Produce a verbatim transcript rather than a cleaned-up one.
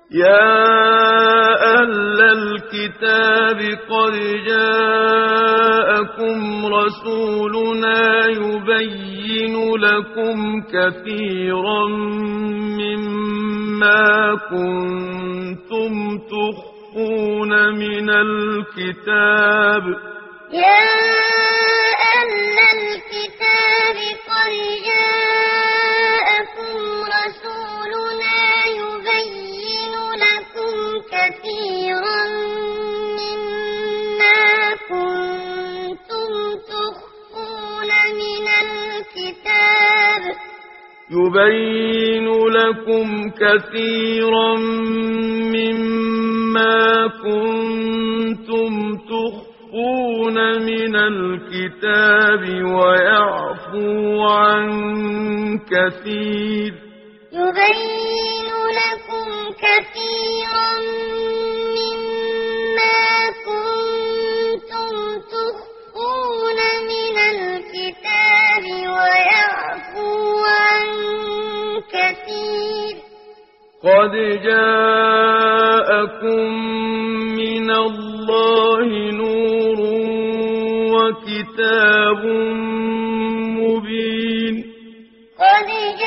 يا أهل الكتاب قد جاءكم رسولنا يبين لكم كثيرا مما كنتم تخفون من الكتاب. يا أهل الكتاب قد جاءكم رسولنا يبين لكم كثيرا مما كنتم تخفون من الكتاب يبين لكم كثيرا مما كنتم تخفون من الكتاب ويعفو عن كثير. يبين لكم كثيرا مما كنتم تخفون من الكتاب ويعفو عن كثير. قد جاءكم من الله نور وكتاب مبين. قد